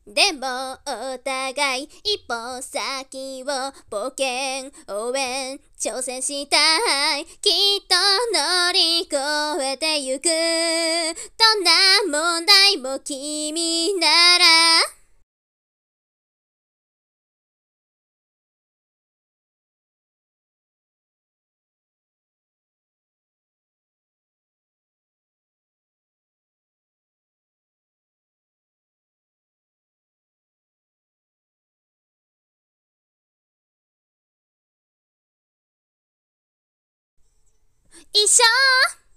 でもお互い一歩先を冒険応援挑戦したい。きっと乗り越えてゆく。どんな問題も君なら。一緒